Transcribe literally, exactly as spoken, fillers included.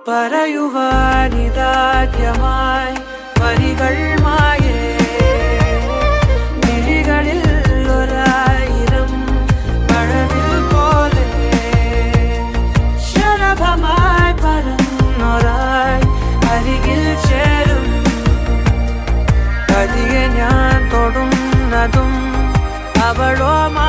പറയുവാനിതാദ്യമായി വരികൾ മായേ മിഴികളിൽ ഒരായിരം മഴവിൽ പോലെ ശലഭമായി പറന്നൊരായി അരികിൽ ചേരും പതിയെ ഞാൻ തൊടുന്നതും അവളോ